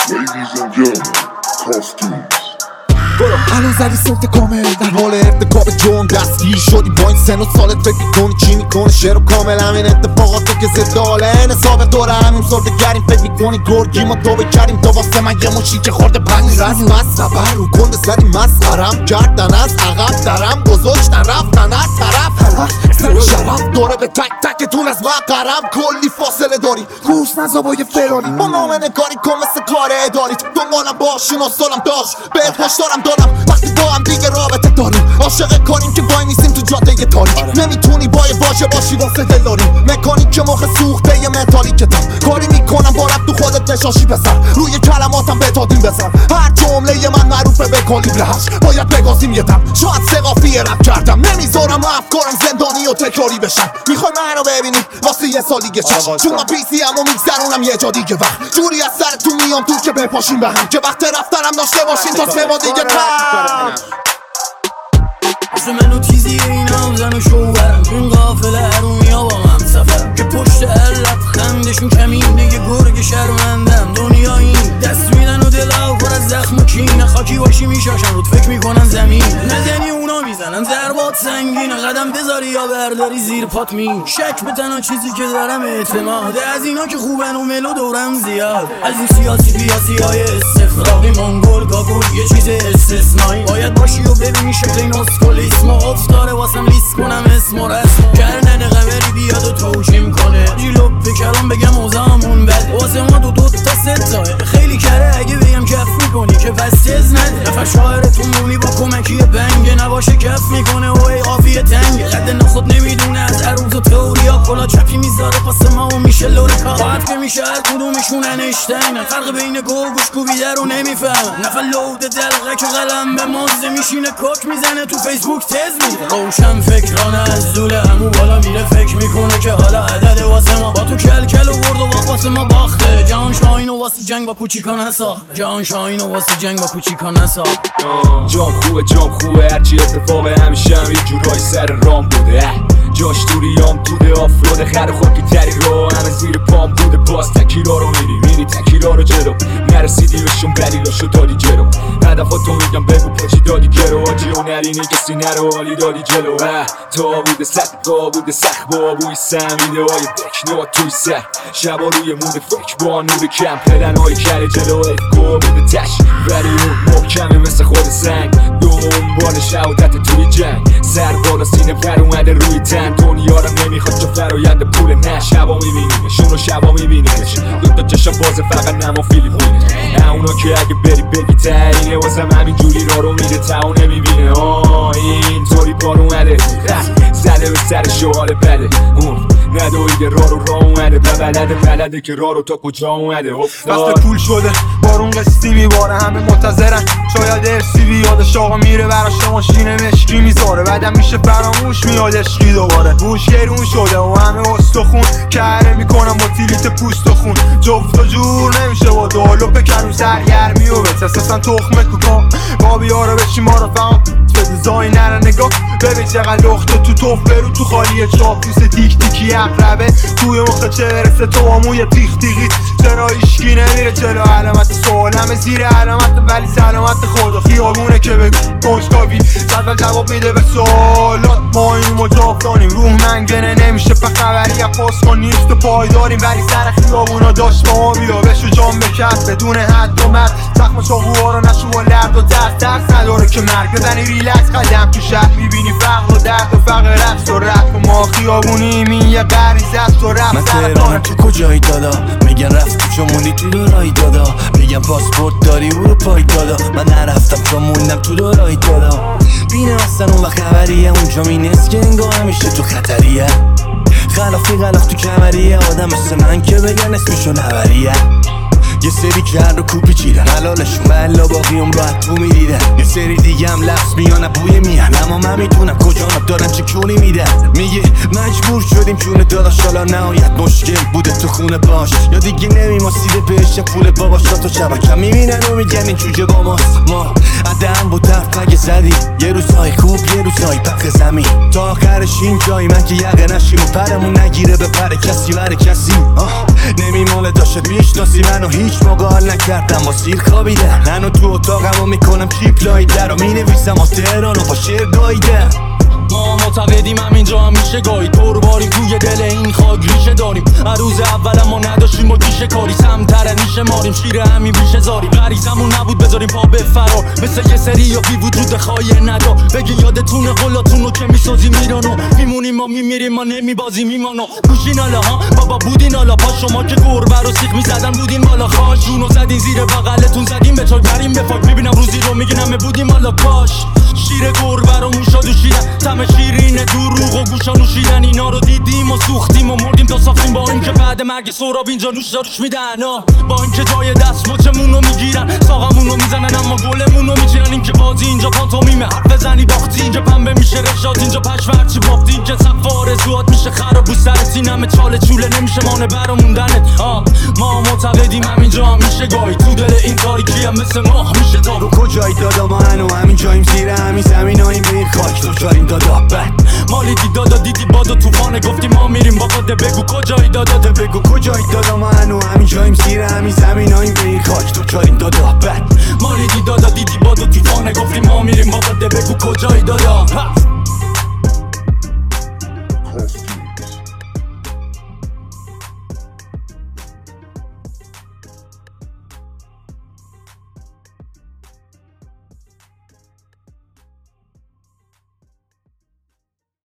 Ladies and gentlemen, costumes. الان زدی سمت کامل در حال ارتکاب جرم دستگیر شدی با این سن و سالت فکر میکنی چی میکنی شعر و کامل همین اتفاقاتی که ضد حاله انصاف دور همین سرده کردیم فکر میکنی گرگی ما توبه کردیم تو واسه من یه مشی که خورده پنج رز مصطبر رو کنده زدی مسخرم کردن از عقب درم گذاشتن رفتن از طرف سر شرف دوره به تک تکتون از مقرم کلی فاصله داری گوش نزا با یه فراری با نام نگاری کن مثل کار اداری دنبالم باشون و سالم داشت بهت هشدارم دارم وقتی با هم دیگه رابطه داریم عاشق کاریم که وای میسیم تو جاده تاریک نمیتونی با یه واژه باشی واسه دلداریم مکانیک که مخ سوخته یه متالیکتم کاری میکنم با رب تو خودت نشاشی بزن روی کلماتم بتادیم بزن هر جمله من معروفه به کالیبر 8 باید بگازیم یه دم شاید سقافی رپ کردم نمیذارم افکارم زندانی و تکراری بشن میخوای منو ببینید واسه یه سال دیگه چشم چون من پیسی هم و میگذرونم یه جا دیگه وقت جوری از سرتون میام تو که بپاشیم به هم که وقت رفتنم داشته باشین تا 3 ماه دیگه مثل منو تیزی اینم زن و شوهرم این قافله هرونیا با من سفرم که پشت هر لبخندشون کمینه یه گرگ شرمندم دنیا این دست میدن و دلها پر از زخم و کینه خاکی باشی میشاشن رود فکر میکنن زمین نزنی اونا میزنن ضربات سنگینه قدم بذاری یا برداری زیر پات مین شک به تنها چیزی که دارم اعتماده از اینا که خوبن و ملو دورم زیاد از این سیاسی بیاسی های استفراغی منگول گاگول یه چیز استثنایی باید باشی و ببینی شکل این اسکولی اسم افتاره واسم لیست کنم اسم و رسم کرنن قمری بیاد و توجیم کنه جیلو بکرم بگم اوزامون بده واسه ما دو تا ستاه خیلی کره اگه بگم کف میکنی که پس تز نده نفر شاعرتون مونی با کمکی بنگه نباشه کف میکنه و ای آفیه تنگه قد نخود نمیدونه از عروض و تئوریا کلا چپی میذاره پاس ما و میشه لورکا باید که میشه هر کدومشون انشتینه فرق بین گو گوش کوبیده رو نمیفهم نفر لود دلقه که قلم به مازه میشینه کاک میزنه تو فیسبوک تز میده روشن فکرانه از دوله همو بالا میره فکر میکنه که حالا عدد واسه ما با تو کل و برد و واسه ما باخته جهان شاین و واسه جنگ با کوچیکان ساخت جهان شاین و واسه جنگ با کوچیکان ساخت جام خوبه هرچی اتفاقه همیشه هم یه جورای سر رام بوده جاش توریام توده آفروده خر خاکی تری رو همه زیر پام بوده باز تکیرا رو میری تکیرا رو جلو نرسیدی بهشون بلیلاشو دادی جلو هدفاتو میگم بگو پاچی دادی گرو آجی و نرینی کسی نرو حالی دادی جلو تا بوده سخت با بوی سمیده های بکنات توی سر شبا روی مونه فکر با نور کم پدن های کره جلو افکو بوده تش ولی اون محکمه مثل خود سنگ دنبال شهادت توی جنگ سر بالا سینه پر اومده روی تن دنیا رو نمیخواد چون فرایند پول نه شبا میبینیمشون رو شبا میبینیمش دوتا چشم بازه فقط نما فیلیپینه نه اونا که اگه بری بگی تایینه واسم همین جوری را رو میره تا اون نمیبینه اینطوری بار اومده زده به سر شوال بده اون ندویده را اومده بلده که را رو تا کجا اومده وقت پول شده بارون قسطی میباره همه منتظرن شاید ارسی بیادش آقا میره براش ماشین مشکی میذاره بعدم میشه فراموش میاد عشقی دوباره گوش گرون شده و همه استخون کره میکنم با تیلیت پوست و خون جفت و جور نمیشه با دالو بکنون سرگرمی و بس اساسا تخمه کوکان با بیاره بشی ما رو فهم دیزاین نره نگاه ببین چقدر لخته تو توف برو تو خالیه چاپوس تیک تیکی اقربه توی مخه چه برسه تو آموی تیخ تیغی چرا ایشکی نمیره چرا علامت سوال همه زیر علامت ولی سلامت خدا خیابونه که بگو کنجکاوی صدول جواب میده به سوالات ما این مجاب دانیم روح منگنه نمیشه به خبری پاس کن نیست و پایداریم ولی سر خیابونا داشت با ما بیا بشو جام بکرد بدون حد و مرد زخم چاقوها رو نشو با لرد و درد ترس نداره که مرگ بزنی ریلکس قدم تو شهر میبینی فقر و درد و فقر رفت و رفت و ما خیابونیم این یه غریزه است و رفت من تهرانم تو کجایی دادا میگن رفت تو چمونی تو دارایی دادا میگن پاسپورت داری برو پای دادا من نرفتم تا موندم تو دارایی دادا بینه اصلا اون وقت خبریه اونجا مینست که انگاه همیشه تو خطریه خلاف تو کمریه آدم مثل من که بگن اسمشو نبریه یه سری کرد و کوپی چیدن حلالشون بلا باقیم راحت تو میدیدن یه سری دیگه هم لفظ میانه بوی میهن اما من میتونم کجا دارن چه کونی میدن میگه مجبور شدیم چونه داداش حالا نهایت مشکل بوده تو خونه باش یا دیگه نمیماسیده بهش پول باباش تا تو شبکم میبینن و میگن این جوجه با ماست ما اومدم با درد مگه زدی یه روزای خوب یه روزای پخ زمین تا آخرش این جایی من که یقه نشیم و پرمون نگیره به پر کسی بر کسی نمیماله داشت میشناسی منو هیچ موقع حال نکردم با سیر خوابیدم منو تو اتاقمو میکنم چیپ لای در و مینویسم از تهران و با شعر گاییدم ما معتقدیم همینجا هم میشه گاهی دور باریم توی دل این خاک ریشه داریم روز اول ما نداشتیم با دیشه کاری سمتره نیشه ماریم شیر همین بیشه زاریم غریزمون نبود بذاریم پا به فرار مثل یه سری یا بی وجود خواهی ندا بگی یادتونه قلاتونو که میسازیم ایرانو میمونیم ما میمیریم ما نمیبازیم ایمانو گوشین حالا ها بابا بودین حالا پا شما که گربه رو سیخ میزدن بودین بالا خاشونو زدین زیر بغلتون زدین به چاک بریم به فاک میبینم روزی رو میگین همه بودیم حالا کاش شیر گربه رو موشا دوشیدن تم شیرینه دروغ و گوشا نوشیدن اینا رو دیدیم و سوختیم و مردیم تا صافتیم با این که بعد مرگ سراب اینجا نوش داروش میدن با این که جای دست مچمون رو میگیرن ساقمون رو میزنن اما گلمون رو میچینن این که بازی اینجا پانتومیمه حرف بزنی باختی اینجا پنبه میشه رشاد اینجا پشم هرچی باختی این که سفار زواد میشه خراب رو سرت این همه چاله چوله نمیشه مانه براموندنت ما معتقدیم همینجا هم میشه گاهی تو دل این تاریکی هم مثل ماه میشه تا رو کجایی دادا ما هنو همین جاییم زیر همین زمین هاییم به این خاک دوچاریم دادا مالی دادا دیدی باد و توفانه گفتی ما میریم با خود بگو کجایی دادا بگو کجایی دادا ما هنو همین جاییم زیر همین زمین هاییم به این خاک دوچاریم دادا مالی دادا دیدی باد و توفانه گفتی ما میریم با خود بگو کجایی دادا